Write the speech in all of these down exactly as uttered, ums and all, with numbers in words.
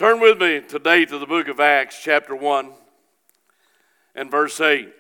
Turn with me today to the book of Acts, chapter one and verse eight.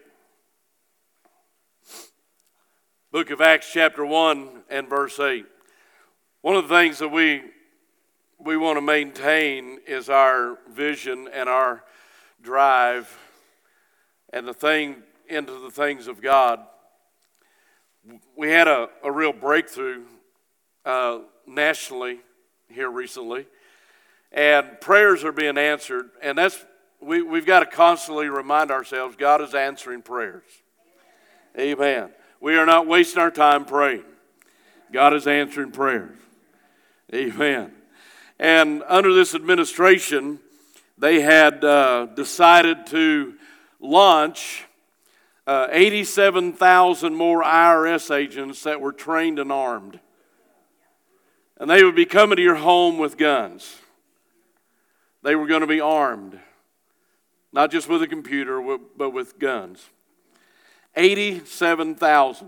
Book of Acts, chapter one and verse eight. One of the things that we we want to maintain is our vision and our drive and the thing into the things of God. We had a, a real breakthrough uh, nationally here recently, and prayers are being answered, and that's we, we've got to constantly remind ourselves God is answering prayers. Amen. We are not wasting our time praying. God is answering prayers. Amen. And under this administration, they had uh, decided to launch uh, eighty-seven thousand more I R S agents that were trained and armed. And they would be coming to your home with guns. They were going to be armed, not just with a computer, but with guns. eighty-seven thousand.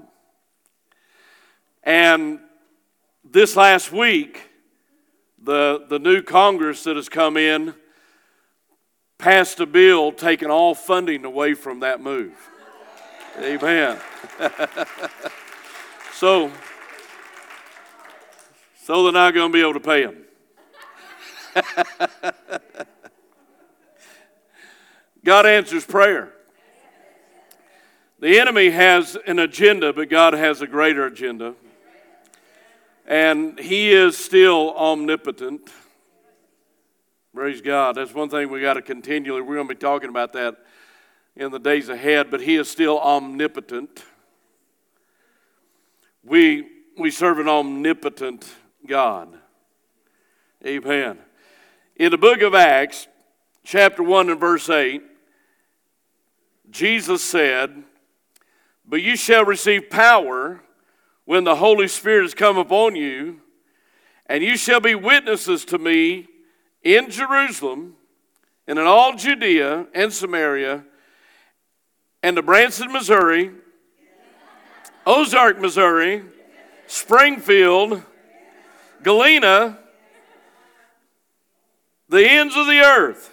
And this last week, the, the new Congress that has come in passed a bill taking all funding away from that move. Amen. so, so they're not going to be able to pay them. God answers prayer. The enemy has an agenda, but God has a greater agenda. And he is still omnipotent. Praise God. That's one thing we got to continually, we're going to be talking about that in the days ahead, but he is still omnipotent. We, we serve an omnipotent God. Amen. In the book of Acts, chapter one and verse eight, Jesus said, "But you shall receive power when the Holy Spirit has come upon you, and you shall be witnesses to me in Jerusalem, and in all Judea and Samaria, and to Branson, Missouri, Ozark, Missouri, Springfield, Galena, the ends of the earth."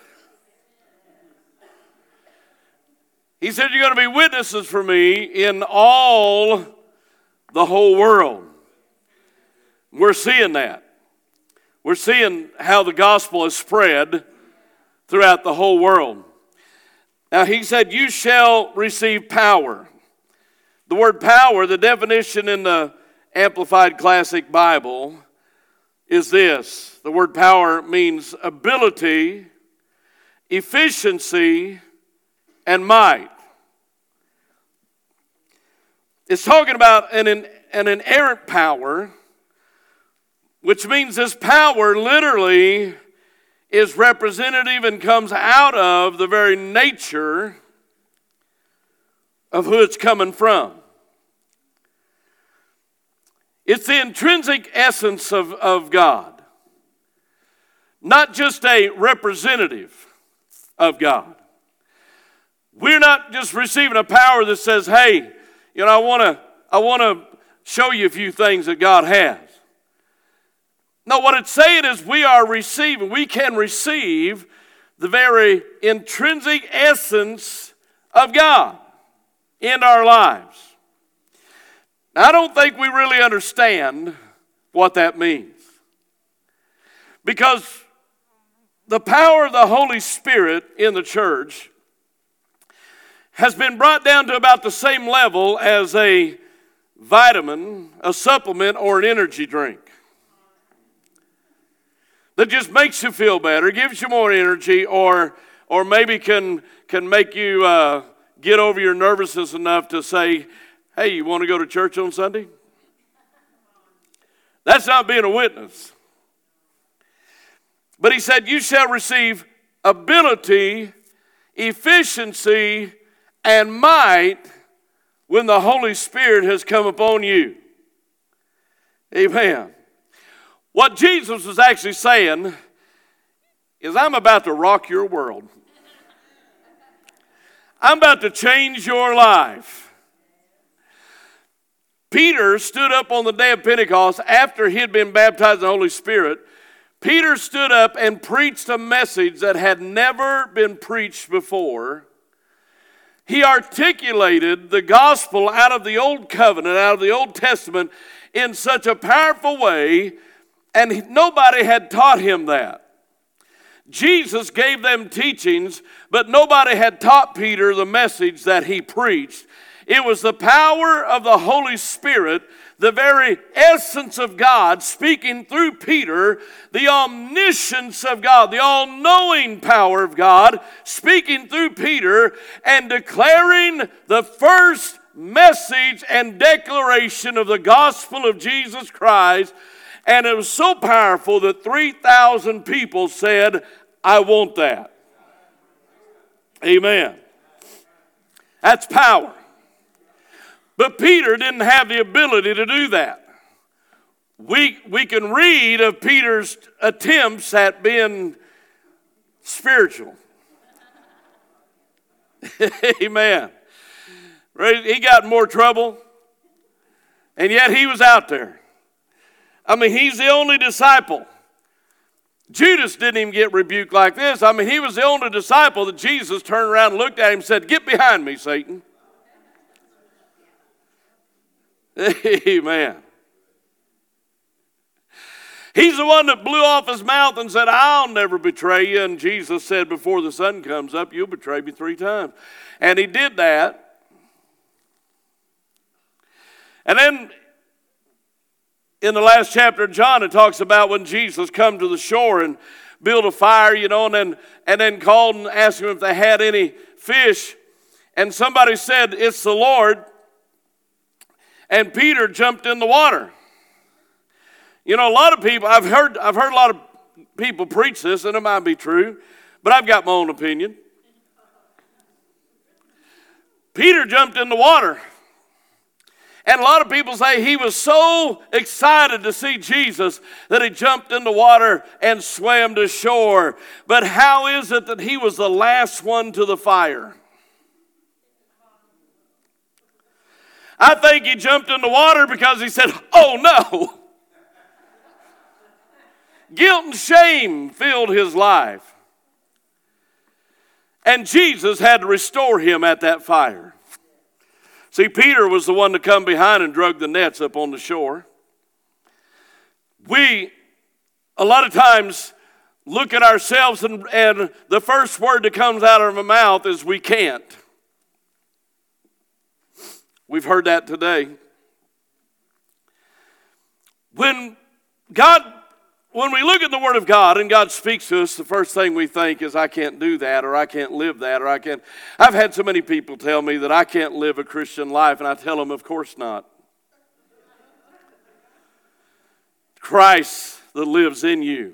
He said, "You're going to be witnesses for me in all the whole world." We're seeing that. We're seeing how the gospel is spread throughout the whole world. Now, he said, "You shall receive power." The word power, the definition in the Amplified Classic Bible is this. The word power means ability, efficiency, and might. It's talking about an, an inerrant power, which means this power literally is representative and comes out of the very nature of who it's coming from. It's the intrinsic essence of, of God, not just a representative of God. We're not just receiving a power that says, "Hey, you know, I want to I want to show you a few things that God has." No, what it's saying is we are receiving, we can receive the very intrinsic essence of God in our lives. Now, I don't think we really understand what that means, because the power of the Holy Spirit in the church has been brought down to about the same level as a vitamin, a supplement, or an energy drink that just makes you feel better, gives you more energy, or or maybe can can make you uh, get over your nervousness enough to say, "Hey, you want to go to church on Sunday?" That's not being a witness. But he said, "You shall receive ability, efficiency, and might when the Holy Spirit has come upon you." Amen. What Jesus was actually saying is, I'm about to rock your world. I'm about to change your life. Peter stood up on the day of Pentecost after he had been baptized in the Holy Spirit. Peter stood up and preached a message that had never been preached before. He articulated the gospel out of the Old Covenant, out of the Old Testament, in such a powerful way, and he, nobody had taught him that. Jesus gave them teachings, but nobody had taught Peter the message that he preached. It was the power of the Holy Spirit, the very essence of God speaking through Peter, the omniscience of God, the all-knowing power of God speaking through Peter and declaring the first message and declaration of the gospel of Jesus Christ. And it was so powerful that three thousand people said, I want that. Amen. That's power. But Peter didn't have the ability to do that. We, we can read of Peter's attempts at being spiritual. Amen. He got in more trouble, and yet he was out there. I mean, he's the only disciple. Judas didn't even get rebuked like this. I mean, he was the only disciple that Jesus turned around and looked at him and said, get behind me, Satan. Amen. He's the one that blew off his mouth and said, I'll never betray you. And Jesus said, before the sun comes up, you'll betray me three times. And he did that. And then in the last chapter of John, it talks about when Jesus come to the shore and built a fire, you know, and then, and then called and asked them if they had any fish. And somebody said, it's the Lord. And Peter jumped in the water. You know, a lot of people, I've heard, I've heard a lot of people preach this, and it might be true, but I've got my own opinion. Peter jumped in the water. And a lot of people say he was so excited to see Jesus that he jumped in the water and swam to shore. But how is it that he was the last one to the fire? I think he jumped in the water because he said, oh no. Guilt and shame filled his life. And Jesus had to restore him at that fire. See, Peter was the one to come behind and drug the nets up on the shore. We, a lot of times, look at ourselves and, and the first word that comes out of our mouth is we can't. We've heard that today. When God, when we look at the Word of God and God speaks to us, the first thing we think is, I can't do that, or I can't live that, or I can't. I've had so many people tell me that I can't live a Christian life, and I tell them, of course not. Christ that lives in you.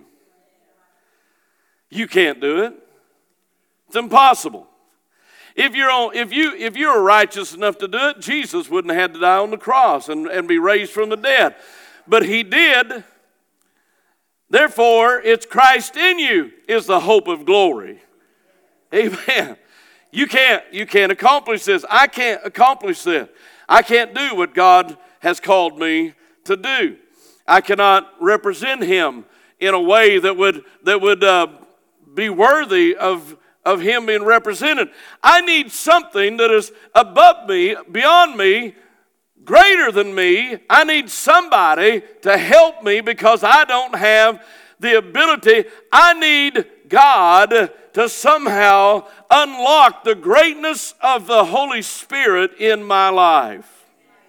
You can't do it. It's impossible. If you're, on, if, you, if you're righteous enough to do it, Jesus wouldn't have had to die on the cross and, and be raised from the dead. But he did. Therefore, it's Christ in you is the hope of glory. Amen. You can't, you can't accomplish this. I can't accomplish this. I can't do what God has called me to do. I cannot represent him in a way that would, that would uh, be worthy of of him being represented. I need something that is above me, beyond me, greater than me. I need somebody to help me because I don't have the ability. I need God to somehow unlock the greatness of the Holy Spirit in my life.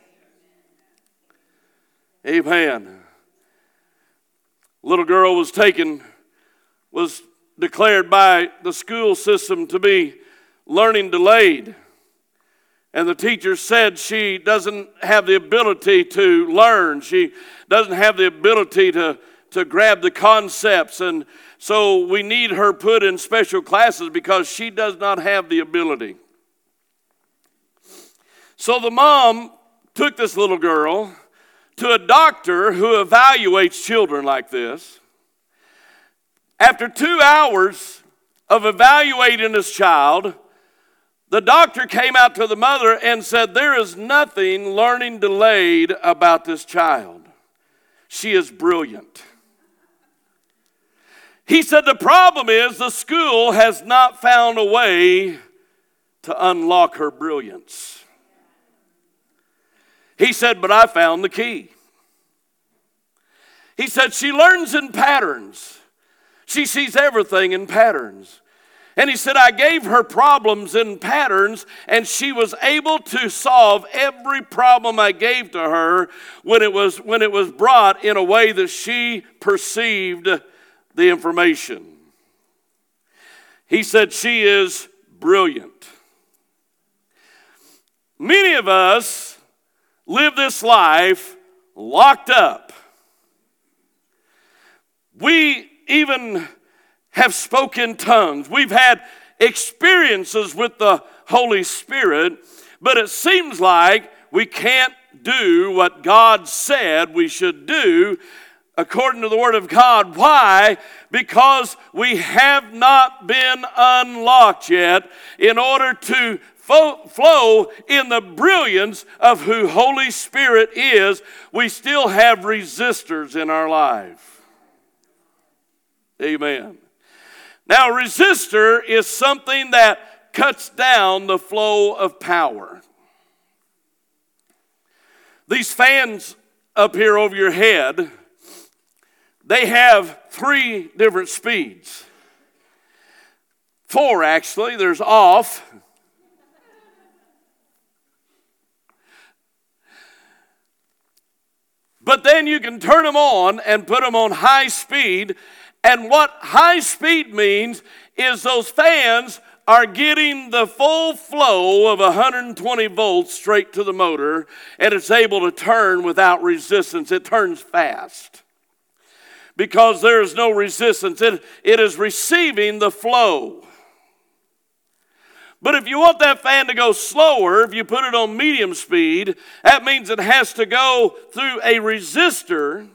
Amen. Little girl was taken, was declared by the school system to be learning delayed. And the teacher said she doesn't have the ability to learn. She doesn't have the ability to, to grab the concepts. And so we need her put in special classes because she does not have the ability. So the mom took this little girl to a doctor who evaluates children like this. After two hours of evaluating this child, the doctor came out to the mother and said, there is nothing learning delayed about this child. She is brilliant. He said the problem is the school has not found a way to unlock her brilliance. He said, but I found the key. He said she learns in patterns. She sees everything in patterns. And he said, I gave her problems in patterns, and she was able to solve every problem I gave to her when it was, when it was brought in a way that she perceived the information. He said she is brilliant. Many of us live this life locked up. We even have spoken tongues. We've had experiences with the Holy Spirit, but it seems like we can't do what God said we should do according to the Word of God. Why? Because we have not been unlocked yet in order to fo- flow in the brilliance of who Holy Spirit is. We still have resistors in our life. Amen. Now, a resistor is something that cuts down the flow of power. These fans up here over your head, they have three different speeds. Four, actually. There's off. But then you can turn them on and put them on high speed. And what high speed means is those fans are getting the full flow of one hundred twenty volts straight to the motor, and it's able to turn without resistance. It turns fast because there is no resistance. It, it is receiving the flow. But if you want that fan to go slower, if you put it on medium speed, that means it has to go through a resistor,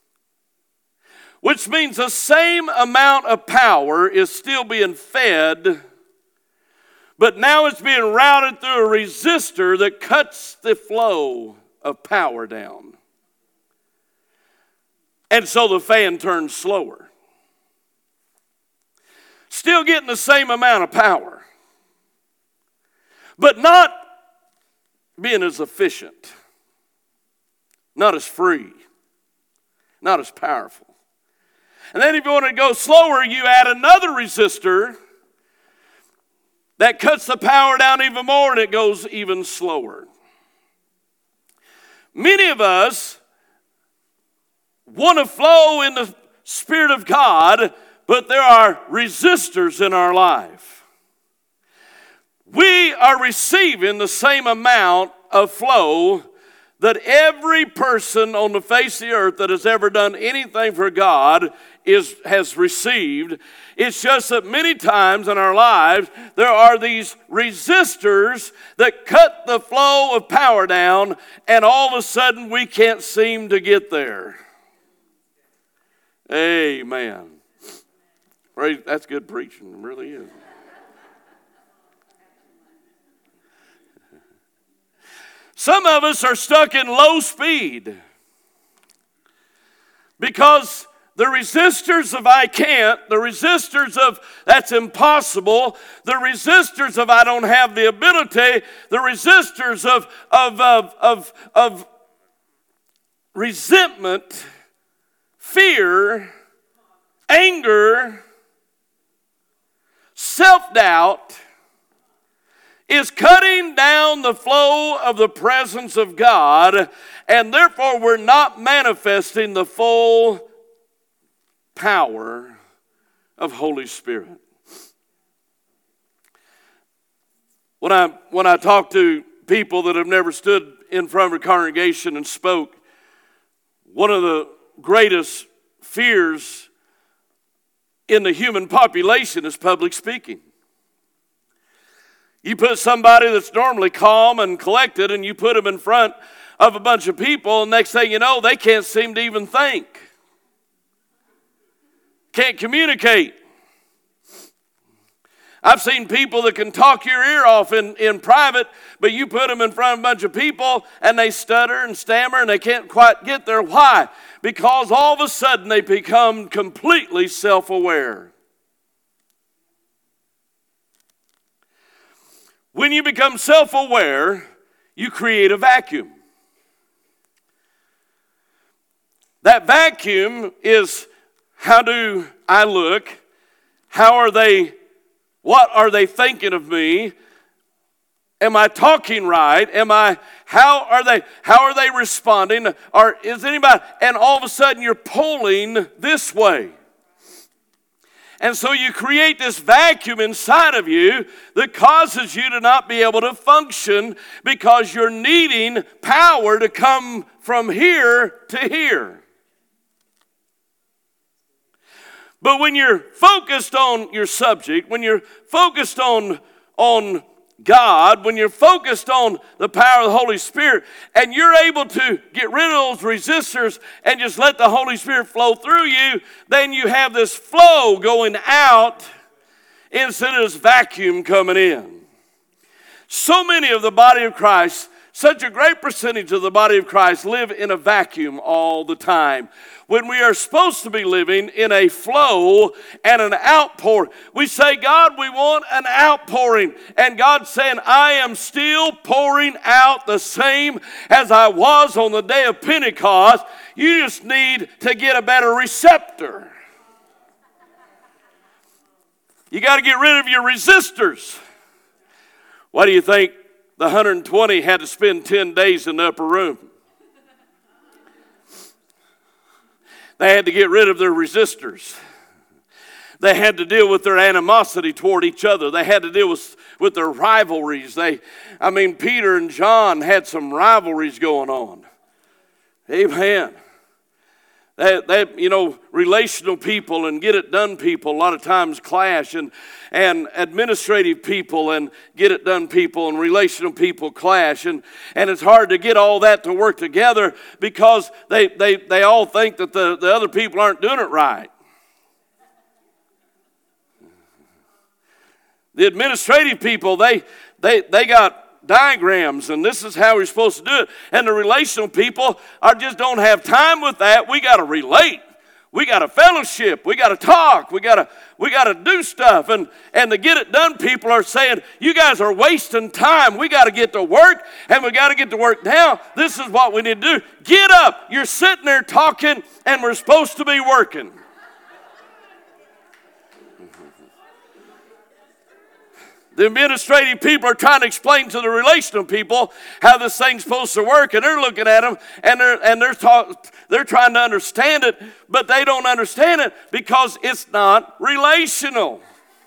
which means the same amount of power is still being fed, but now it's being routed through a resistor that cuts the flow of power down. And so the fan turns slower. Still getting the same amount of power, but not being as efficient, not as free, not as powerful. And then if you want to go slower, you add another resistor that cuts the power down even more, and it goes even slower. Many of us want to flow in the Spirit of God, but there are resistors in our life. We are receiving the same amount of flow that every person on the face of the earth that has ever done anything for God is has received. It's just that many times in our lives there are these resistors that cut the flow of power down, and all of a sudden we can't seem to get there. Amen. Praise, that's good preaching, it really is. Some of us are stuck in low speed because the resistors of I can't, the resistors of that's impossible, the resistors of I don't have the ability, the resistors of, of, of, of, of resentment, fear, anger, self-doubt, is cutting down the flow of the presence of God, and therefore we're not manifesting the full power of Holy Spirit. When I when I talk to people that have never stood in front of a congregation and spoke, one of the greatest fears in the human population is public speaking. You put somebody that's normally calm and collected and you put them in front of a bunch of people, and next thing you know, they can't seem to even think. Can't communicate. I've seen people that can talk your ear off in, in private, but you put them in front of a bunch of people and they stutter and stammer and they can't quite get there. Why? Because all of a sudden they become completely self-aware. When you become self-aware, you create a vacuum. That vacuum is, how do I look? How are they, what are they thinking of me? Am I talking right? Am I, how are they, how are they responding? Or is anybody, and all of a sudden you're pulling this way. And so you create this vacuum inside of you that causes you to not be able to function because you're needing power to come from here to here. But when you're focused on your subject, when you're focused on, on God, when you're focused on the power of the Holy Spirit, and you're able to get rid of those resistors and just let the Holy Spirit flow through you, then you have this flow going out instead of this vacuum coming in. So many of the body of Christ, such a great percentage of the body of Christ live in a vacuum all the time, when we are supposed to be living in a flow and an outpour. We say, God, we want an outpouring. And God's saying, I am still pouring out the same as I was on the day of Pentecost. You just need to get a better receptor. You got to get rid of your resistors. Why do you think the one hundred twenty had to spend ten days in the upper room? They had to get rid of their resistors. They had to deal with their animosity toward each other. They had to deal with, with their rivalries. They, I mean, Peter and John had some rivalries going on. Amen. That, that, you know, relational people and get it done people a lot of times clash, and, and administrative people and get it done people and relational people clash. And, and it's hard to get all that to work together because they, they, they all think that the, the other people aren't doing it right. The administrative people, they, they, they got diagrams, and this is how we're supposed to do it. And the relational people are just don't have time with that. We got to relate. We got to fellowship. We got to talk. We got to we got to do stuff. And and the get it done people are saying, you guys are wasting time. We got to get to work, and we got to get to work now. This is what we need to do. Get up. You're sitting there talking, and we're supposed to be working. The administrative people are trying to explain to the relational people how this thing's supposed to work, and they're looking at them, and they're and they're talk, they're trying to understand it, but they don't understand it because it's not relational.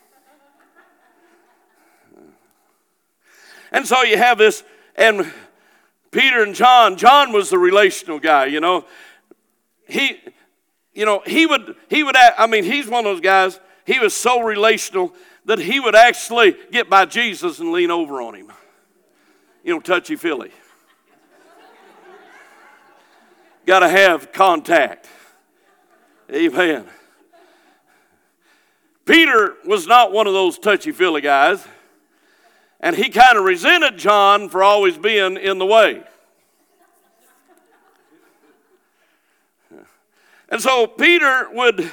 And so you have this, and Peter and John. John was the relational guy, you know. He, you know, he would he would. I mean, he's one of those guys. He was so relational that he would actually get by Jesus and lean over on him. You know, touchy-feely. Got to have contact. Amen. Peter was not one of those touchy-feely guys, and he kind of resented John for always being in the way. And so Peter would...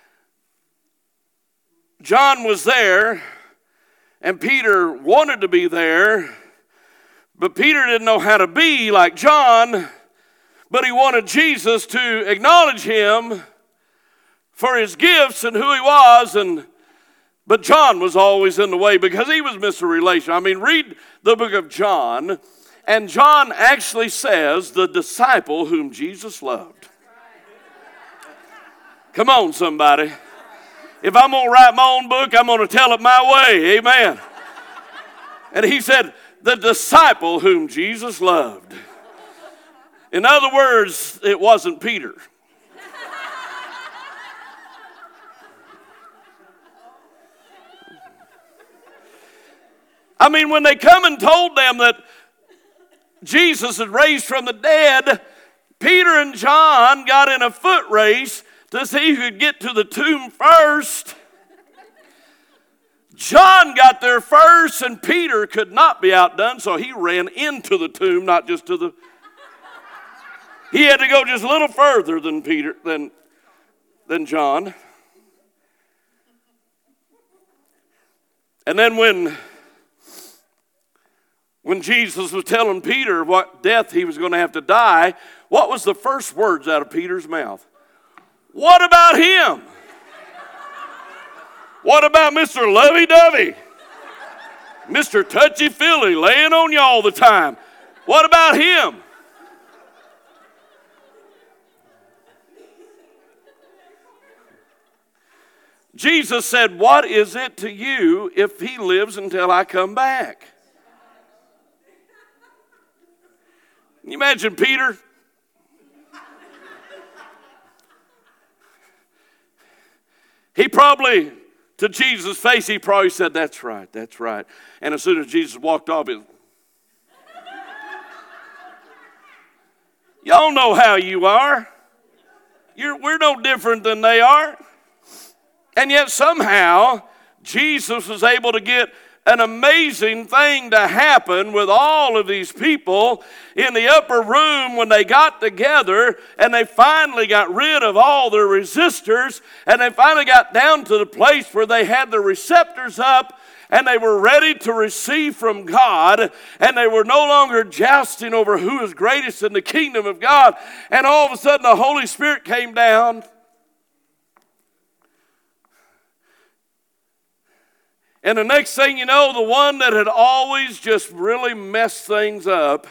John was there, and Peter wanted to be there, but Peter didn't know how to be like John, but he wanted Jesus to acknowledge him for his gifts and who he was, and but John was always in the way because he was Mister Relation. I mean, read the book of John, and John actually says, the disciple whom Jesus loved. Come on, somebody. If I'm going to write my own book, I'm going to tell it my way. Amen. And he said, the disciple whom Jesus loved. In other words, it wasn't Peter. I mean, when they come and told them that Jesus had raised from the dead, Peter and John got in a foot race to see who could get to the tomb first. John got there first, and Peter could not be outdone, so he ran into the tomb, not just to the... He had to go just a little further than Peter, than, than John. And then when, when Jesus was telling Peter what death he was going to have to die, what was the first words out of Peter's mouth? What about him? What about Mister Lovey-Dovey? Mister Touchy-Feely laying on you all the time. What about him? Jesus said, what is it to you if he lives until I come back? Can you imagine Peter? He probably, to Jesus' face, he probably said, that's right, that's right. And as soon as Jesus walked off, it, y'all know how you are. You're, we're no different than they are. And yet somehow, Jesus was able to get an amazing thing to happen with all of these people in the upper room when they got together and they finally got rid of all their resistors and they finally got down to the place where they had the receptors up and they were ready to receive from God, and they were no longer jousting over who is greatest in the kingdom of God. And all of a sudden the Holy Spirit came down. And the next thing you know, the one that had always just really messed things up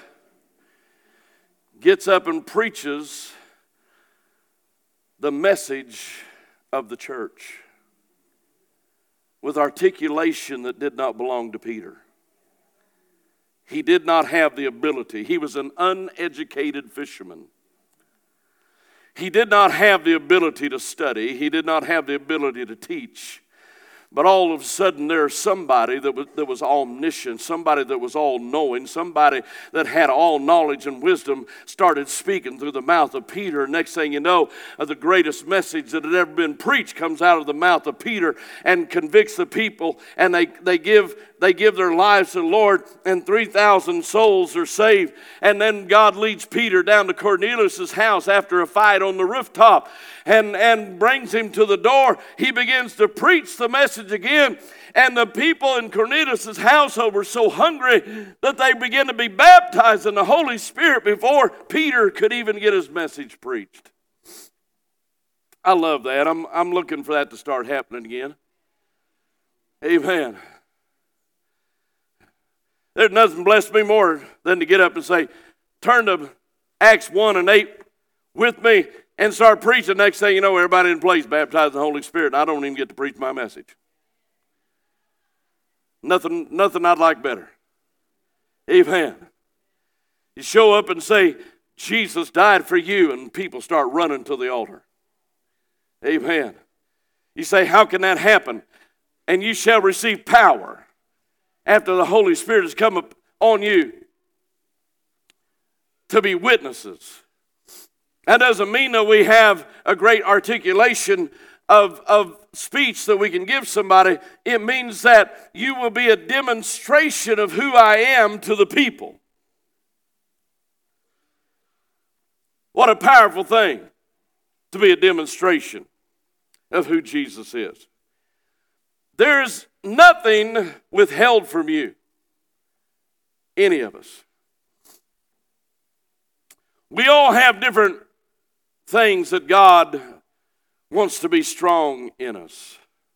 gets up and preaches the message of the church with articulation that did not belong to Peter. He did not have the ability. He was an uneducated fisherman. He did not have the ability to study. He did not have the ability to teach. But all of a sudden there's somebody that was, that was omniscient, somebody that was all-knowing, somebody that had all knowledge and wisdom started speaking through the mouth of Peter. Next thing you know, uh, the greatest message that had ever been preached comes out of the mouth of Peter and convicts the people, and they, they, give, they give their lives to the Lord, and three thousand souls are saved. And then God leads Peter down to Cornelius' house after a fight on the rooftop and, and brings him to the door. He begins to preach the message again, and the people in Cornelius' household were so hungry that they began to be baptized in the Holy Spirit before Peter could even get his message preached. I love that. I'm, I'm looking for that to start happening again. Amen. There's nothing blessed me more than to get up and say, turn to Acts one and eight with me and start preaching. Next thing you know, everybody in place baptized in the Holy Spirit, and I don't even get to preach my message. Nothing, nothing I'd like better. Amen. You show up and say, Jesus died for you, and people start running to the altar. Amen. You say, how can that happen? And you shall receive power after the Holy Spirit has come up on you to be witnesses. That doesn't mean that we have a great articulation of, of speech that we can give somebody. It means that you will be a demonstration of who I am to the people. What a powerful thing to be a demonstration of who Jesus is. There's nothing withheld from you, any of us. We all have different things that God wants to be strong in us.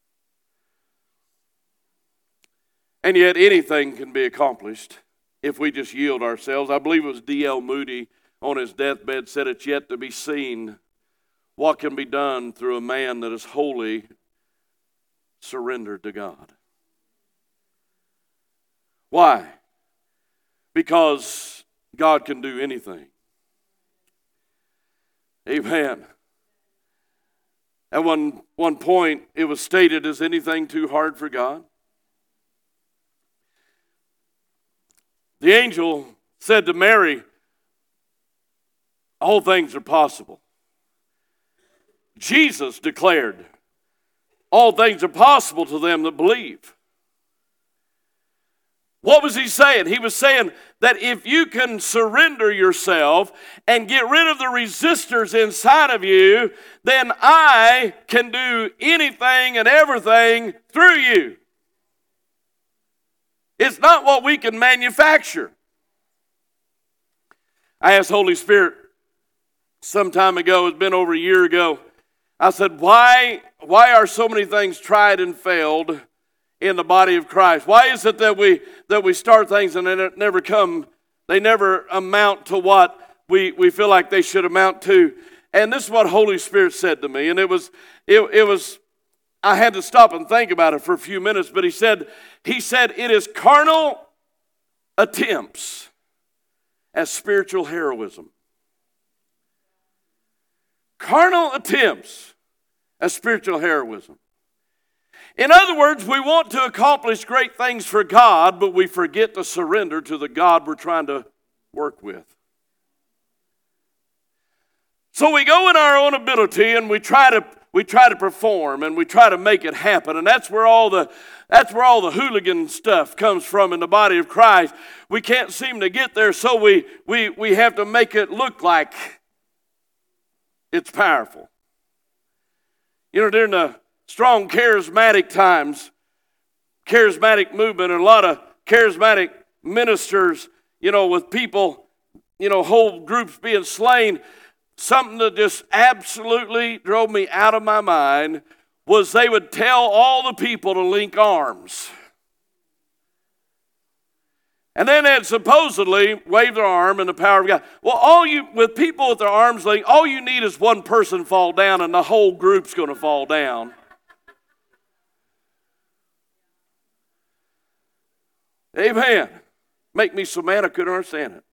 And yet anything can be accomplished if we just yield ourselves. I believe it was D L Moody on his deathbed said, it's yet to be seen what can be done through a man that is wholly surrendered to God. Why? Because God can do anything. Amen. At one, one point, it was stated, is anything too hard for God? The angel said to Mary, all things are possible. Jesus declared, all things are possible to them that believe. What was he saying? He was saying that if you can surrender yourself and get rid of the resistors inside of you, then I can do anything and everything through you. It's not what we can manufacture. I asked Holy Spirit some time ago, it's been over a year ago, I said, why, why are so many things tried and failed in the body of Christ? Why is it that we that we start things and they never come, they never amount to what we, we feel like they should amount to? And this is what Holy Spirit said to me, and it was it, it was I had to stop and think about it for a few minutes, but he said, he said, it is carnal attempts at spiritual heroism. Carnal attempts at spiritual heroism. In other words, we want to accomplish great things for God, but we forget to surrender to the God we're trying to work with. So we go in our own ability and we try to we try to perform and we try to make it happen, and that's where all the that's where all the hooligan stuff comes from in the body of Christ. We can't seem to get there, so we we we have to make it look like it's powerful. You know, during the strong charismatic times, charismatic movement, and a lot of charismatic ministers, you know, with people, you know, whole groups being slain, something that just absolutely drove me out of my mind was they would tell all the people to link arms. And then they'd supposedly wave their arm in the power of God. Well, all you, with people with their arms linked, all you need is one person fall down and the whole group's going to fall down. Amen. Make me so mad I couldn't understand it.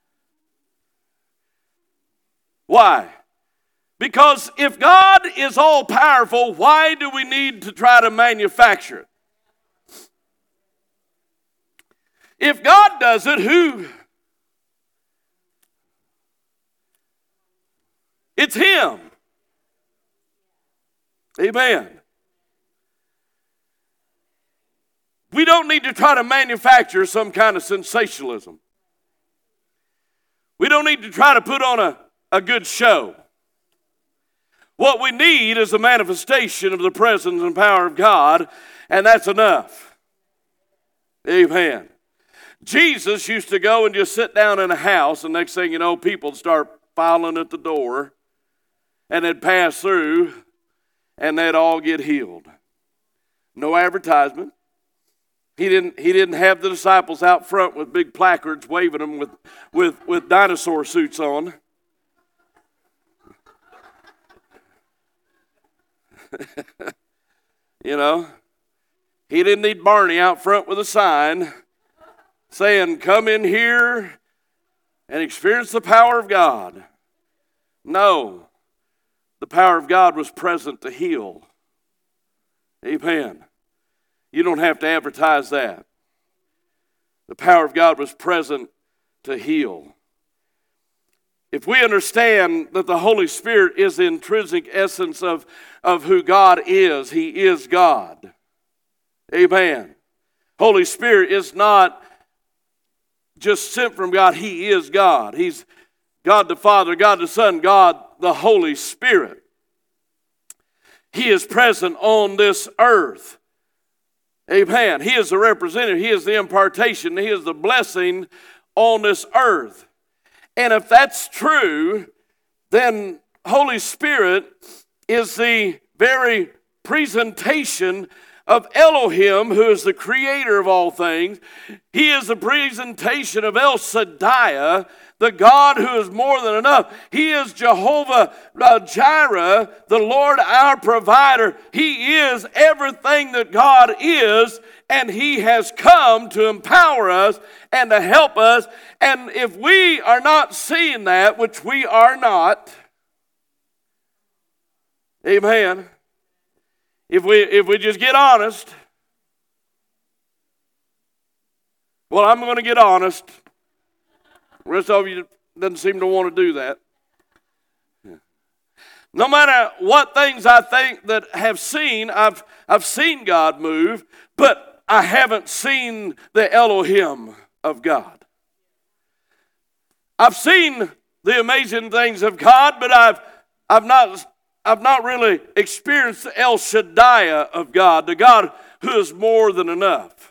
Why? Because if God is all powerful, why do we need to try to manufacture it? If God does it, who? It's Him. Amen. We don't need to try to manufacture some kind of sensationalism. We don't need to try to put on a, a good show. What we need is a manifestation of the presence and power of God, and that's enough. Amen. Jesus used to go and just sit down in a house, and next thing you know, people would start filing at the door, and they'd pass through, and they'd all get healed. No advertisement. He didn't, he didn't have the disciples out front with big placards waving them with, with, with dinosaur suits on. You know, he didn't need Barney out front with a sign saying, come in here and experience the power of God. No, the power of God was present to heal. Amen. You don't have to advertise that. The power of God was present to heal. If we understand that the Holy Spirit is the intrinsic essence of, of who God is, He is God. Amen. Holy Spirit is not just sent from God, He is God. He's God the Father, God the Son, God the Holy Spirit. He is present on this earth. Amen. He is the representative. He is the impartation. He is the blessing on this earth. And if that's true, then Holy Spirit is the very presentation of Elohim, who is the creator of all things. He is the presentation of El Shaddai, the God who is more than enough. He is Jehovah Jireh, the Lord our provider. He is everything that God is, and He has come to empower us and to help us. And if we are not seeing that, which we are not, amen, if we if we just get honest, well, I'm going to get honest. The rest of you doesn't seem to want to do that. No matter what things I think that have seen, I've I've seen God move, but I haven't seen the Elohim of God. I've seen the amazing things of God, but I've I've not I've not really experienced the El Shaddai of God, the God who is more than enough.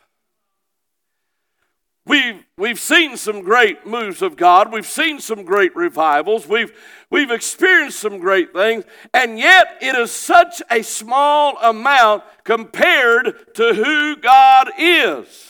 We've, we've seen some great moves of God. We've seen some great revivals. We've, we've experienced some great things. And yet it is such a small amount compared to who God is.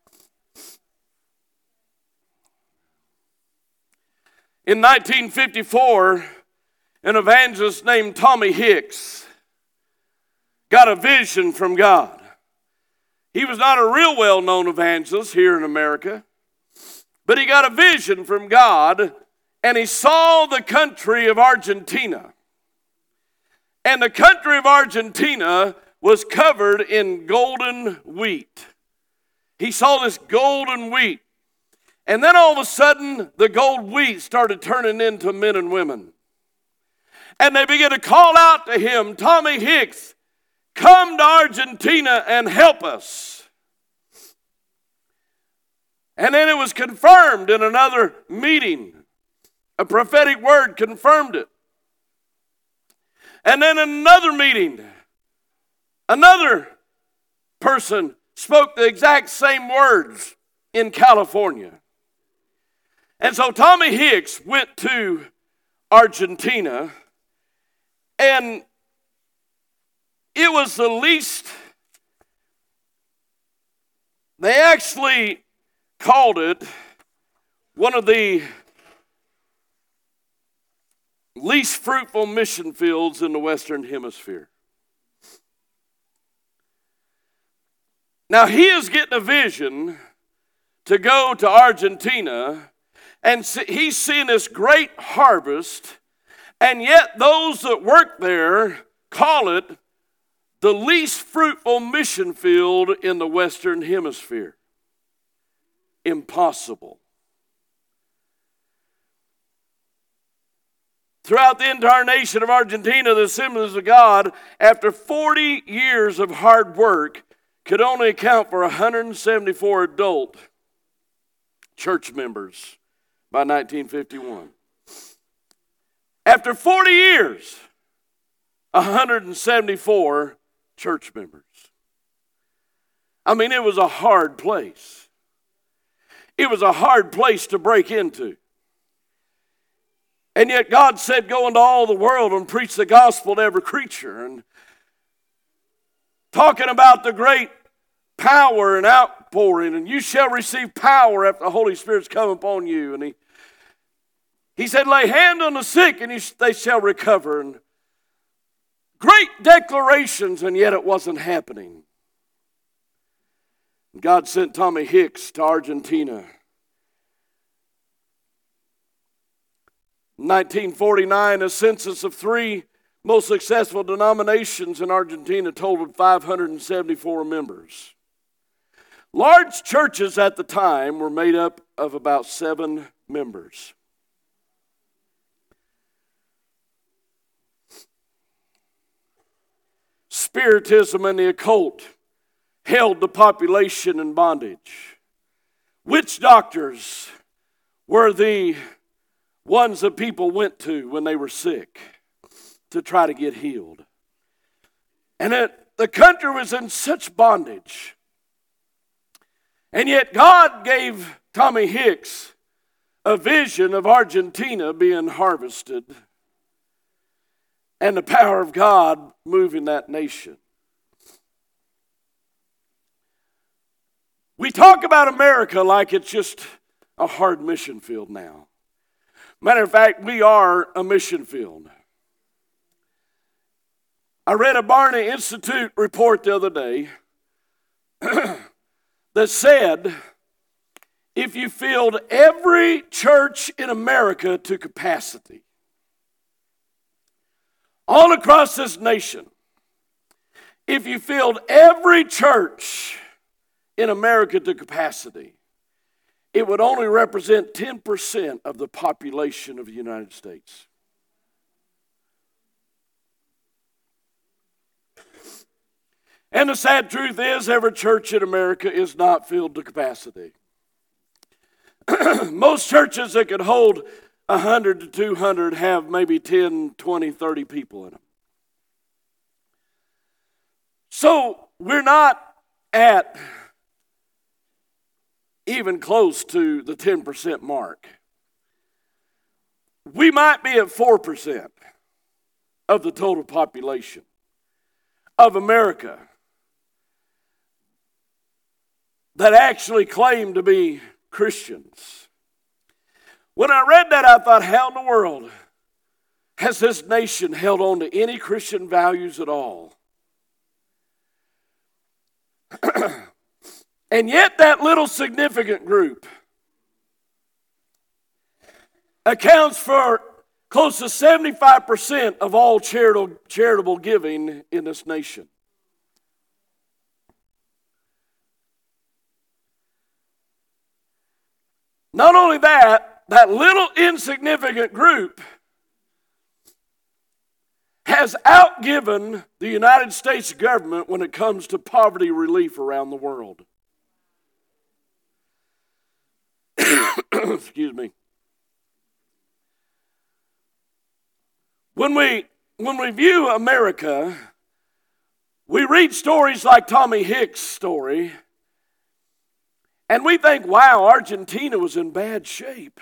In nineteen fifty-four, an evangelist named Tommy Hicks got a vision from God. He was not a real well-known evangelist here in America, but he got a vision from God, and he saw the country of Argentina. And the country of Argentina was covered in golden wheat. He saw this golden wheat. And then all of a sudden, the gold wheat started turning into men and women. And they began to call out to him, Tommy Hicks, come to Argentina and help us. And then it was confirmed in another meeting. A prophetic word confirmed it. And then in another meeting, another person spoke the exact same words in California. And so Tommy Hicks went to Argentina, and it was the least, they actually called it one of the least fruitful mission fields in the Western Hemisphere. Now he is getting a vision to go to Argentina, and he's seeing this great harvest, and yet those that work there call it the least fruitful mission field in the Western Hemisphere. Impossible. Throughout the entire nation of Argentina, the Assemblies of God, after forty years of hard work, could only account for one hundred seventy-four adult church members by nineteen fifty-one. After forty years, one hundred seventy-four church members. I mean, it was a hard place. It was a hard place to break into. And yet God said, go into all the world and preach the gospel to every creature. And talking about the great power and outpouring, and you shall receive power after the Holy Spirit's come upon you. And he, he said, lay hand on the sick and you, they shall recover. And great declarations, and yet it wasn't happening. God sent Tommy Hicks to Argentina. In nineteen forty-nine, a census of three most successful denominations in Argentina totaled five hundred seventy-four members. Large churches at the time were made up of about seven members. Spiritism and the occult held the population in bondage. Witch doctors were the ones that people went to when they were sick to try to get healed. And it, the country was in such bondage. And yet God gave Tommy Hicks a vision of Argentina being harvested and the power of God moving that nation. We talk about America like it's just a hard mission field now. Matter of fact, we are a mission field. I read a Barna Institute report the other day that said if you filled every church in America to capacity, all across this nation, if you filled every church in America to capacity, it would only represent ten percent of the population of the United States. And the sad truth is, every church in America is not filled to capacity. Most churches that could hold one hundred to two hundred have maybe ten, twenty, thirty people in them. So we're not at even close to the ten percent mark. We might be at four percent of the total population of America that actually claim to be Christians. When I read that, I thought, how in the world has this nation held on to any Christian values at all? And yet that little significant group accounts for close to seventy-five percent of all charitable, charitable giving in this nation. Not only that, that little insignificant group has outgiven the United States government when it comes to poverty relief around the world. Excuse me. When we, when we view America, we read stories like Tommy Hicks' story, and we think, wow, Argentina was in bad shape.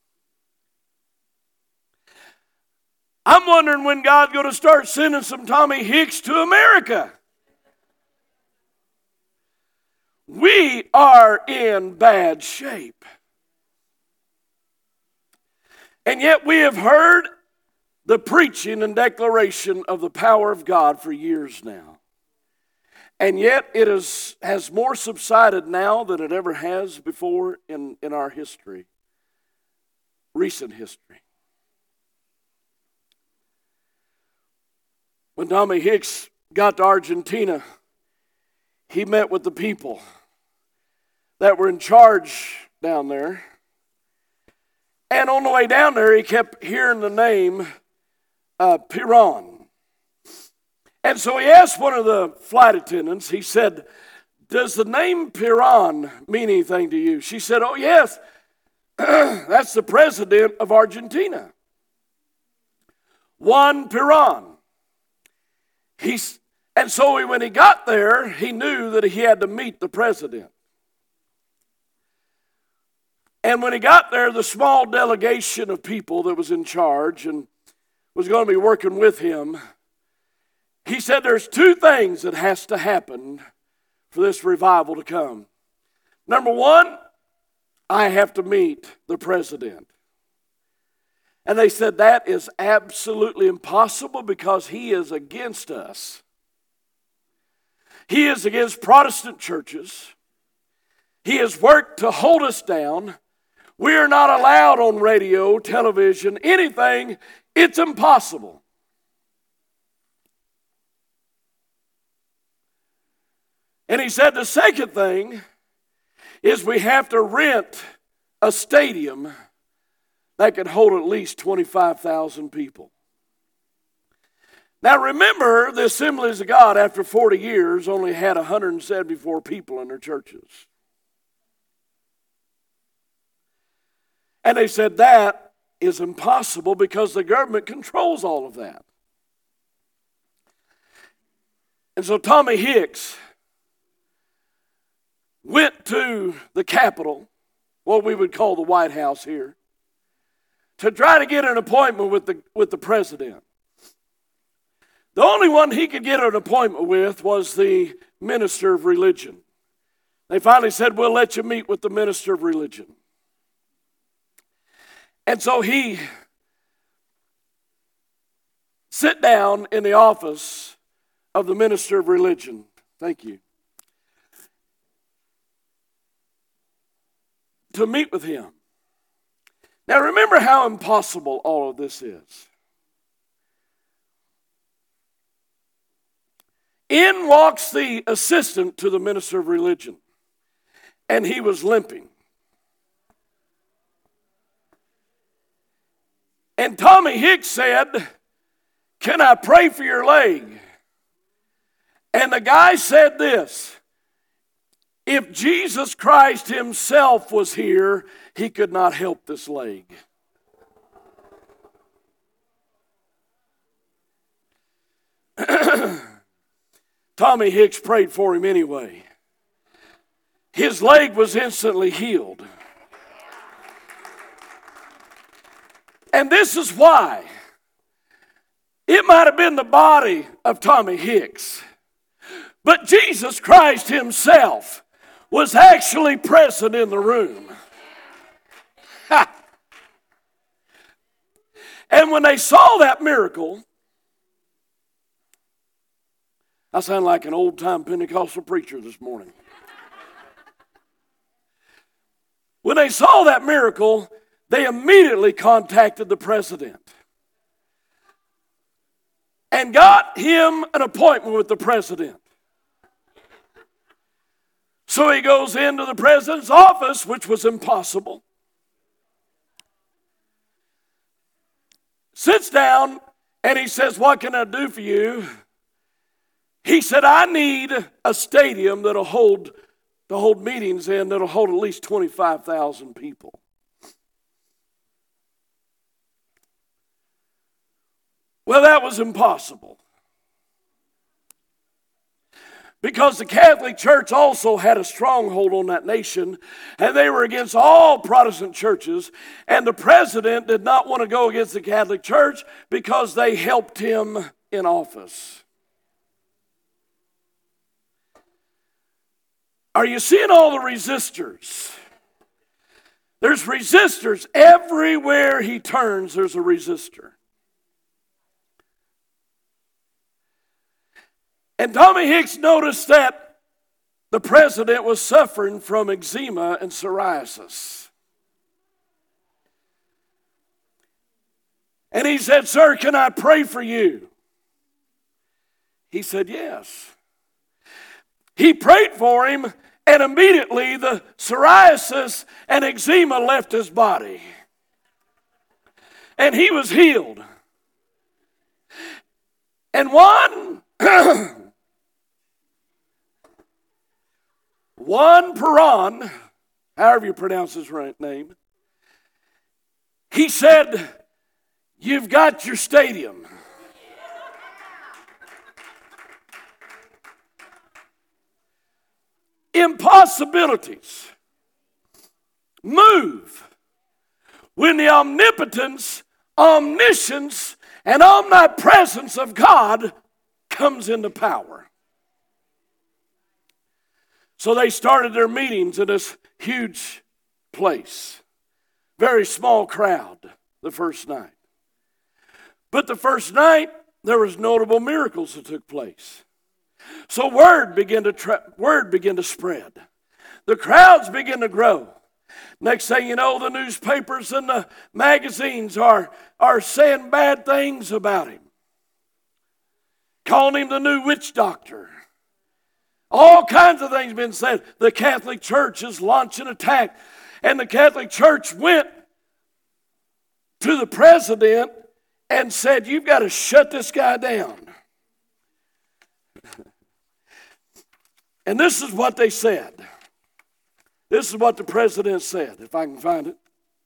I'm wondering when God's going to start sending some Tommy Hicks to America. We are in bad shape. And yet we have heard the preaching and declaration of the power of God for years now. And yet it is, has more subsided now than it ever has before in, in our history, recent history. When Tommy Hicks got to Argentina, he met with the people that were in charge down there. And on the way down there, he kept hearing the name uh, Perón. And so he asked one of the flight attendants, he said, does the name Perón mean anything to you? She said, oh yes, that's the president of Argentina. Juan Perón. He's, and so when he got there, he knew that he had to meet the president. And when he got there, the small delegation of people that was in charge and was going to be working with him, he said there's two things that has to happen for this revival to come. Number one, I have to meet the president. And they said that is absolutely impossible because he is against us. He is against Protestant churches. He has worked to hold us down. We are not allowed on radio, television, anything. It's impossible. And he said the second thing is we have to rent a stadium that could hold at least twenty-five thousand people. Now remember, the Assemblies of God after forty years only had one hundred seventy-four people in their churches. And they said that is impossible because the government controls all of that. And so Tommy Hicks went to the Capitol, what we would call the White House here, to try to get an appointment with the, with the president. The only one he could get an appointment with was the minister of religion. They finally said, we'll let you meet with the minister of religion. And so he sit down in the office of the minister of religion. Thank you. To meet with him. Now remember how impossible all of this is. In walks the assistant to the minister of religion, and he was limping. And Tommy Hicks said, can I pray for your leg? And the guy said this: if Jesus Christ himself was here, he could not help this leg. Tommy Hicks prayed for him anyway. His leg was instantly healed. And this is why. It might have been the body of Tommy Hicks, but Jesus Christ himself was actually present in the room. Ha. And when they saw that miracle, I sound like an old-time Pentecostal preacher this morning. When they saw that miracle, they immediately contacted the president and got him an appointment with the president. So he goes into the president's office, which was impossible. Sits down and he says, "What can I do for you?" He said, "I need a stadium that'll hold to hold meetings in that'll hold at least twenty-five thousand people." Well, that was impossible. Because the Catholic Church also had a stronghold on that nation, and they were against all Protestant churches, and the president did not want to go against the Catholic Church because they helped him in office. Are you seeing all the resistors? There's resistors. Everywhere he turns, there's a resistor. And Tommy Hicks noticed that the president was suffering from eczema and psoriasis. And he said, "Sir, can I pray for you?" He said, "Yes." He prayed for him, and immediately the psoriasis and eczema left his body. And he was healed. And one, Juan Perón, however you pronounce his right name, he said, "You've got your stadium." Impossibilities move when the omnipotence, omniscience, and omnipresence of God comes into power. So they started their meetings in this huge place. Very small crowd the first night. But the first night, there was notable miracles that took place. So word began to tra- word began to spread. The crowds began to grow. Next thing you know, the newspapers and the magazines are, are saying bad things about him. Calling him the new witch doctor. All kinds of things been said. The Catholic Church is launching an attack. And the Catholic Church went to the president and said, "You've got to shut this guy down." And this is what they said. This is what the president said, if I can find it.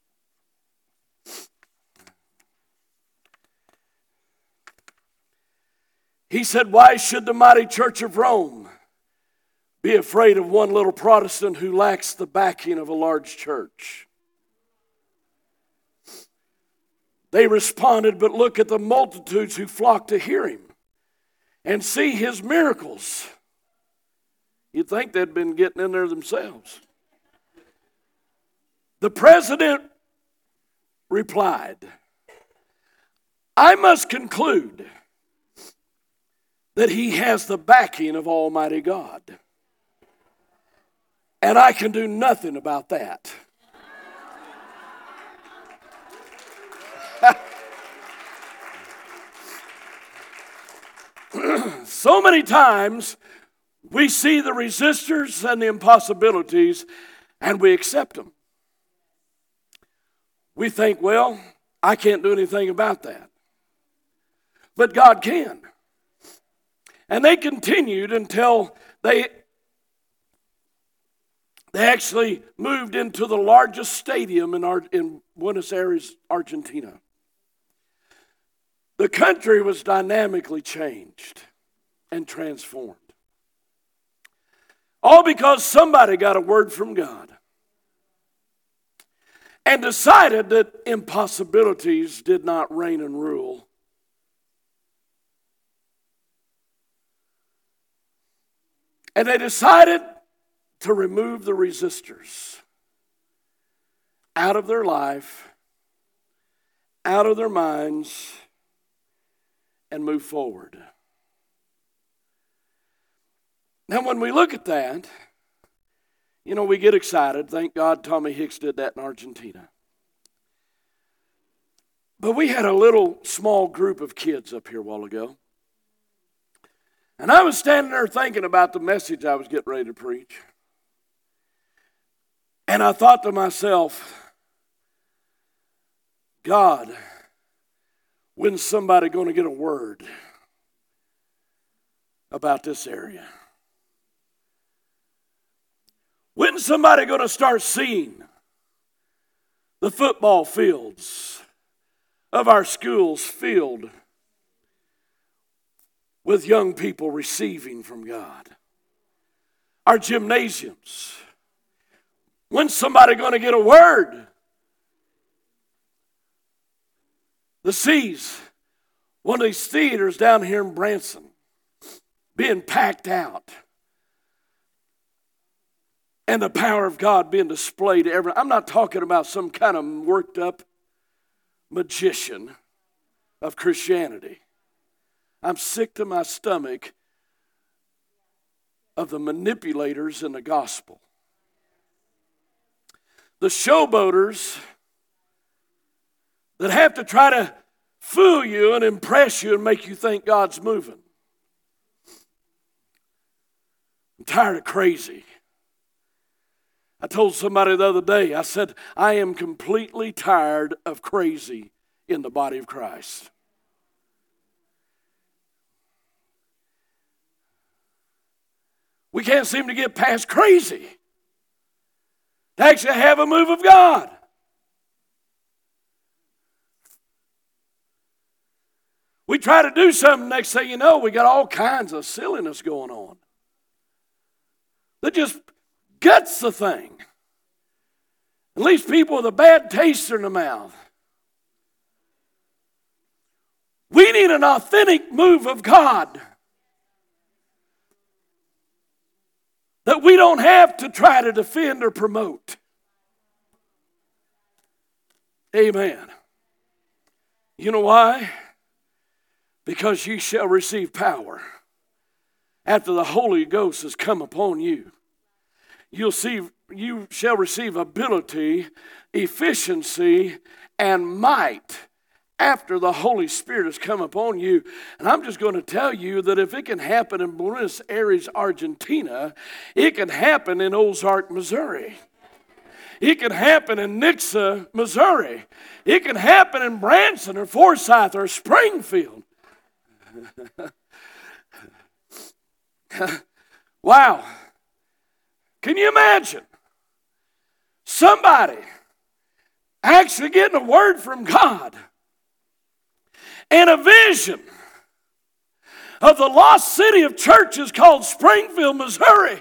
He said, "Why should the mighty Church of Rome be afraid of one little Protestant who lacks the backing of a large church?" They responded, "But look at the multitudes who flock to hear him and see his miracles." You'd think they'd been getting in there themselves. The president replied, "I must conclude that he has the backing of Almighty God. And I can do nothing about that." So many times we see the resistors and the impossibilities and we accept them. We think, well, I can't do anything about that. But God can. And they continued until they, they actually moved into the largest stadium in, Ar- in Buenos Aires, Argentina. The country was dynamically changed and transformed. All because somebody got a word from God and decided that impossibilities did not reign and rule. And they decided to remove the resistors out of their life, out of their minds, and move forward. Now, when we look at that, you know, we get excited. Thank God Tommy Hicks did that in Argentina. But we had a little small group of kids up here a while ago. And I was standing there thinking about the message I was getting ready to preach. And I thought to myself, God, when's somebody going to get a word about this area? When's somebody going to start seeing the football fields of our schools filled with young people receiving from God? Our gymnasiums. When's somebody going to get a word? The Seas, one of these theaters down here in Branson, being packed out. And the power of God being displayed everywhere. I'm not talking about some kind of worked up magician of Christianity. I'm sick to my stomach of the manipulators in the gospel. The showboaters that have to try to fool you and impress you and make you think God's moving. I'm tired of crazy. I told somebody the other day, I said, I am completely tired of crazy in the body of Christ. We can't seem to get past crazy to actually have a move of God. We try to do something, next thing you know, we got all kinds of silliness going on. That just guts the thing. At least people with a bad taste in the mouth. We need an authentic move of God. That we don't have to try to defend or promote. Amen. You know why? Because ye shall receive power after the Holy Ghost has come upon you. You'll see, you shall receive ability, efficiency, and might after the Holy Spirit has come upon you. And I'm just going to tell you that if it can happen in Buenos Aires, Argentina, it can happen in Ozark, Missouri. It can happen in Nixa, Missouri. It can happen in Branson or Forsyth or Springfield. Wow. Can you imagine somebody actually getting a word from God and a vision of the lost city of churches called Springfield, Missouri,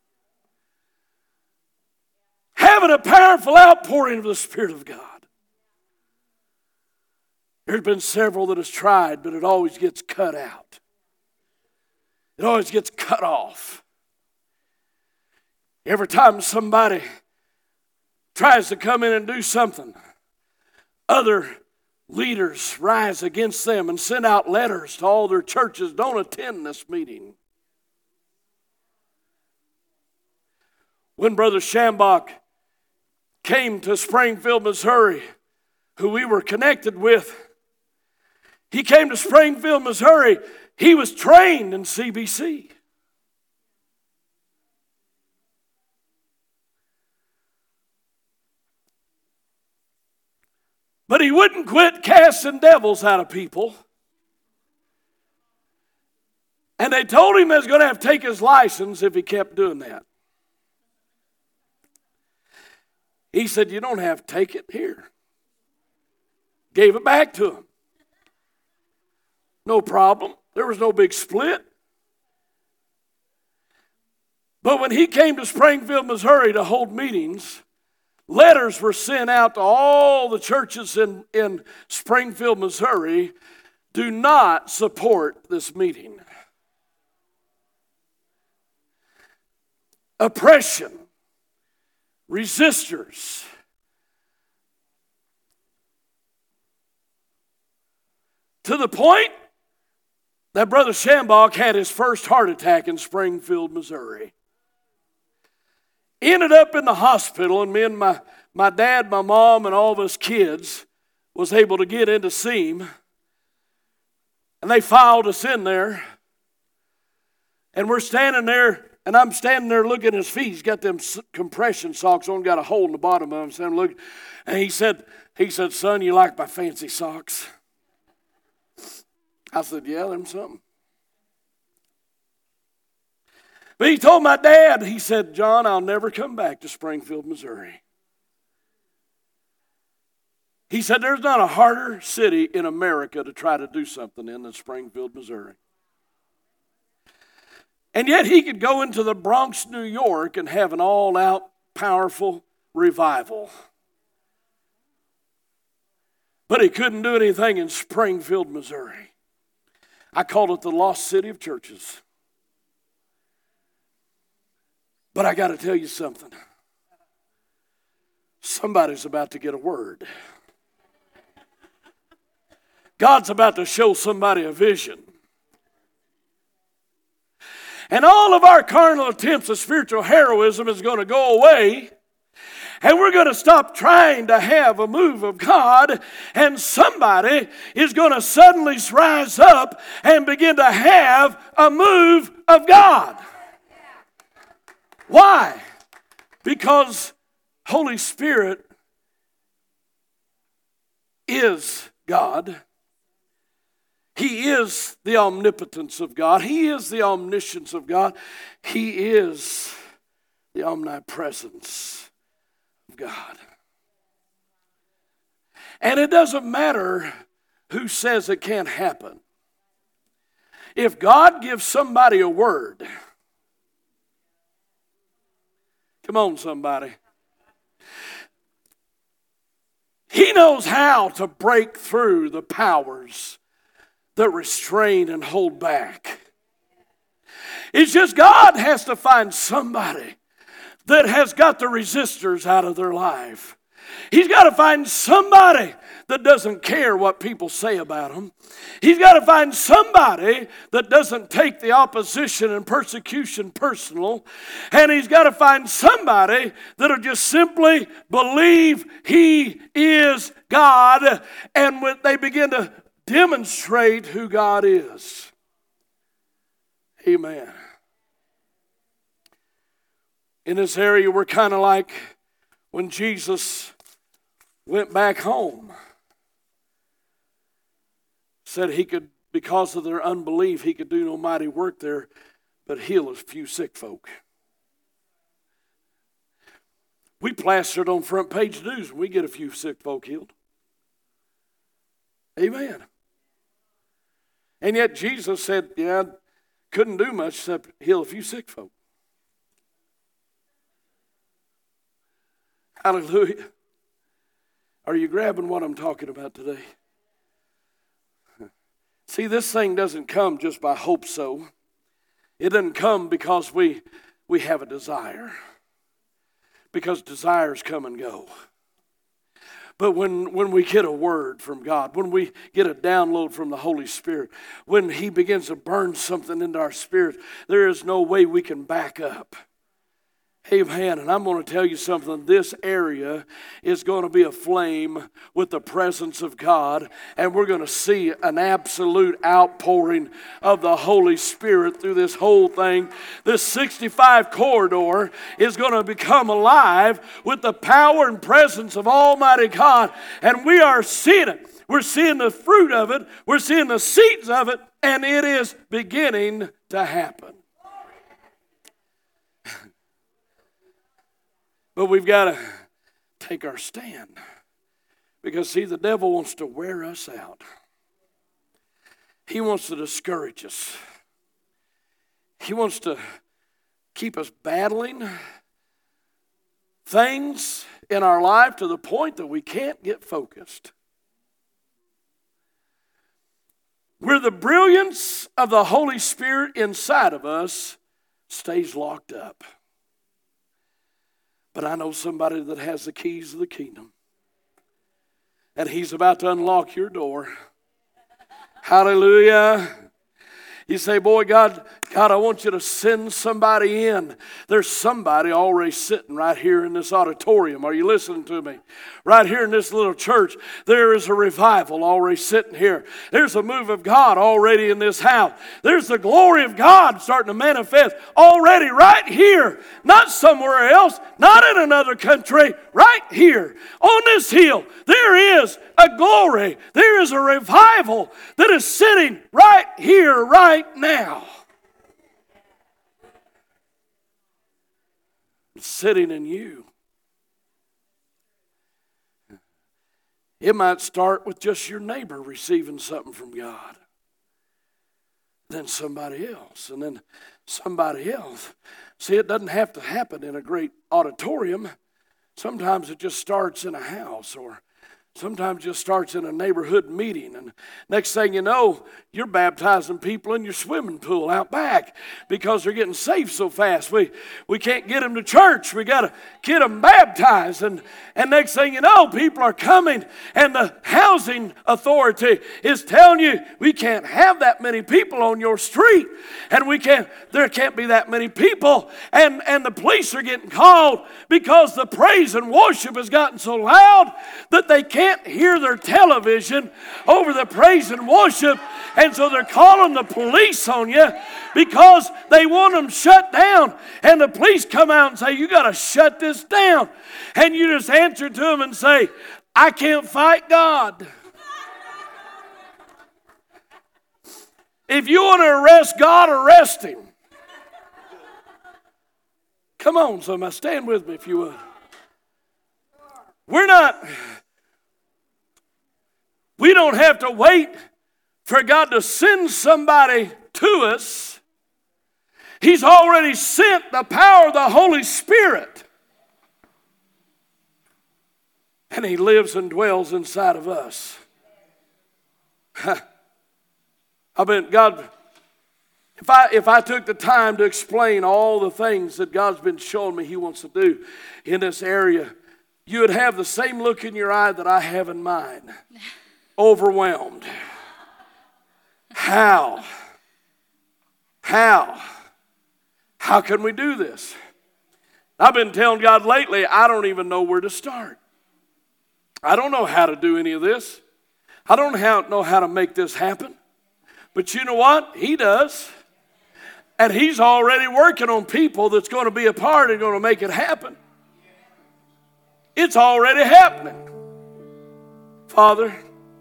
having a powerful outpouring of the Spirit of God? There's been several that has tried, but it always gets cut out. It always gets cut off. Every time somebody tries to come in and do something, other leaders rise against them and send out letters to all their churches, don't attend this meeting. When Brother Schambach came to Springfield, Missouri, who we were connected with, he came to Springfield, Missouri. He was trained in C B C. But he wouldn't quit casting devils out of people And they told him they was going to have to take his license if he kept doing that. He said, you don't have to take it here. Gave it back to him. No problem. There was no big split. But when he came to Springfield, Missouri to hold meetings, letters were sent out to all the churches in, in Springfield, Missouri. Do not support this meeting. Oppression, resistors, to the point that Brother Schambach had his first heart attack in Springfield, Missouri. Ended up in the hospital, and me and my, my dad, my mom, and all of us kids was able to get in to see him. And they filed us in there. And we're standing there, and I'm standing there looking at his feet. He's got them compression socks on, got a hole in the bottom of them. So I'm looking, and he said, he said, son, you like my fancy socks? I said, yeah, them something. But he told my dad, he said, John, I'll never come back to Springfield, Missouri. He said, there's not a harder city in America to try to do something in than Springfield, Missouri. And yet he could go into the Bronx, New York, and have an all-out, powerful revival. But he couldn't do anything in Springfield, Missouri. I called it the lost city of churches. But I got to tell you something. Somebody's about to get a word. God's about to show somebody a vision. And all of our carnal attempts at spiritual heroism is going to go away. And we're going to stop trying to have a move of God, and somebody is going to suddenly rise up and begin to have a move of God. Why? Because Holy Spirit is God. He is the omnipotence of God. He is the omniscience of God. He is the omnipresence of God. And it doesn't matter who says it can't happen. If God gives somebody a word, come on, somebody. He knows how to break through the powers that restrain and hold back. It's just God has to find somebody that has got the resistors out of their life. He's got to find somebody that doesn't care what people say about him. He's got to find somebody that doesn't take the opposition and persecution personal. And he's got to find somebody that'll just simply believe he is God. And when they begin to demonstrate who God is. Amen. In this area, we're kind of like when Jesus went back home. Said he could, because of their unbelief, he could do no mighty work there, but heal a few sick folk. We plastered on front page news and we get a few sick folk healed. Amen. And yet Jesus said, yeah, I couldn't do much except heal a few sick folk. Hallelujah. Are you grabbing what I'm talking about today? See, this thing doesn't come just by hope so. It doesn't come because we, we have a desire. Because desires come and go. But when, when we get a word from God, when we get a download from the Holy Spirit, when He begins to burn something into our spirit, there is no way we can back up. Amen. And I'm going to tell you something. This area is going to be aflame with the presence of God. And we're going to see an absolute outpouring of the Holy Spirit through this whole thing. This sixty-five corridor is going to become alive with the power and presence of Almighty God. And we are seeing it. We're seeing the fruit of it. We're seeing the seeds of it. And it is beginning to happen. But we've got to take our stand. Because, see, the devil wants to wear us out. He wants to discourage us. He wants to keep us battling things in our life to the point that we can't get focused. Where the brilliance of the Holy Spirit inside of us stays locked up. But I know somebody that has the keys of the kingdom. And he's about to unlock your door. Hallelujah. You say, boy, God, God, I want you to send somebody in. There's somebody already sitting right here in this auditorium. Are you listening to me? Right here in this little church, there is a revival already sitting here. There's a move of God already in this house. There's the glory of God starting to manifest already right here. Not somewhere else, not in another country, right here on this hill. There is a glory. There is a revival that is sitting right here, right now. It's sitting in you. It might start with just your neighbor receiving something from God. Then somebody else, and then somebody else. See, it doesn't have to happen in a great auditorium. Sometimes it just starts in a house, or sometimes it just starts in a neighborhood meeting. And next thing you know, you're baptizing people in your swimming pool out back because they're getting saved so fast. We we can't get them to church. We got to get them baptized. And, and next thing you know, people are coming, and the housing authority is telling you, we can't have that many people on your street. And we can't, there can't be that many people. And, and the police are getting called because the praise and worship has gotten so loud that they can't hear their television over the praise and worship. And so they're calling the police on you because they want them shut down. And the police come out and say, you got to shut this down. And you just answer to them and say, I can't fight God. If you want to arrest God, arrest him. Come on, somebody, stand with me if you would. We're not, we don't have to wait for God to send somebody to us. He's already sent the power of the Holy Spirit. And he lives and dwells inside of us. I mean, God, if I, if I took the time to explain all the things that God's been showing me he wants to do in this area, you would have the same look in your eye that I have in mine. Overwhelmed. How? How? How can we do this? I've been telling God lately, I don't even know where to start. I don't know how to do any of this. I don't know how to make this happen. But you know what? He does. And he's already working on people that's going to be a part and going to make it happen. It's already happening. Father,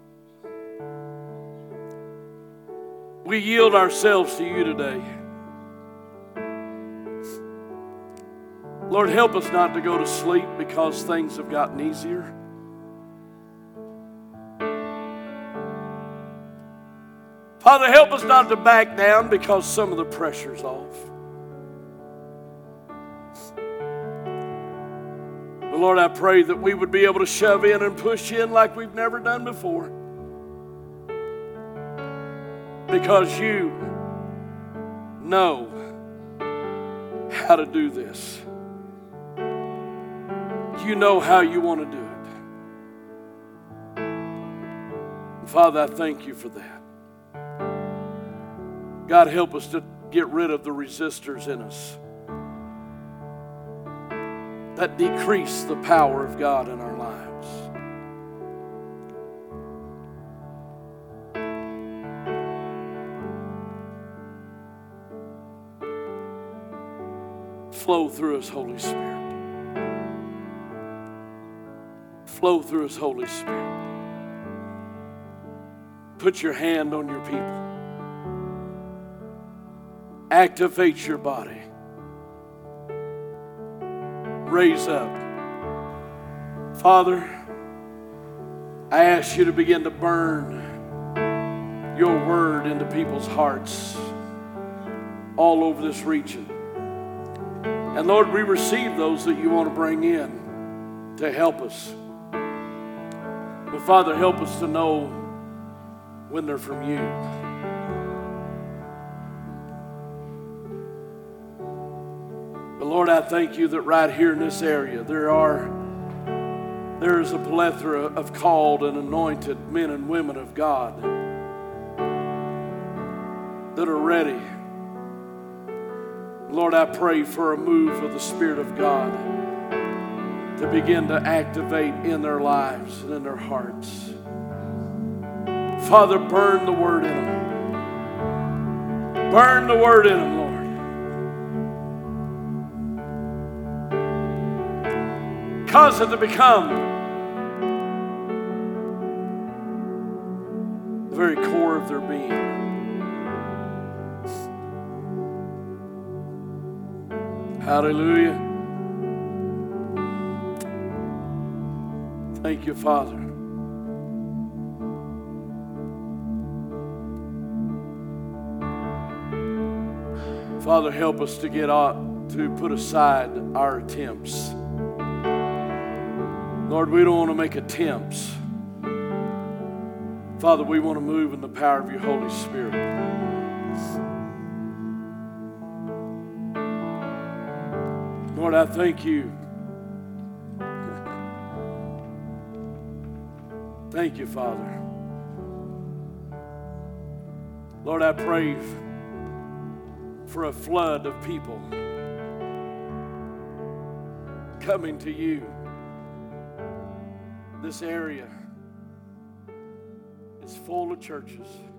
we yield ourselves to you today. Lord, help us not to go to sleep because things have gotten easier. Father, help us not to back down because some of the pressure's off. But Lord, I pray that we would be able to shove in and push in like we've never done before. Because you know how to do this. You know how you want to do it. And Father, I thank you for that. God, help us to get rid of the resistors in us that decrease the power of God in our lives. Flow through us, Holy Spirit. Flow through us, Holy Spirit. Put your hand on your people. Activate your body. Raise up. Father, I ask you to begin to burn your word into people's hearts all over this region. And Lord, we receive those that you want to bring in to help us. But Father, help us to know when they're from you. But Lord, I thank you that right here in this area there are there is a plethora of called and anointed men and women of God that are ready. Lord, I pray for a move of the Spirit of God to begin to activate in their lives and in their hearts. Father, burn the word in them. Burn the word in them, Lord. Cause it to become the very core of their being. Hallelujah. Thank you, Father. Father, help us to get out, to put aside our attempts. Lord, we don't want to make attempts. Father, we want to move in the power of your Holy Spirit. Lord, I thank you. Thank you, Father. Lord, I pray for a flood of people coming to you. This area is full of churches.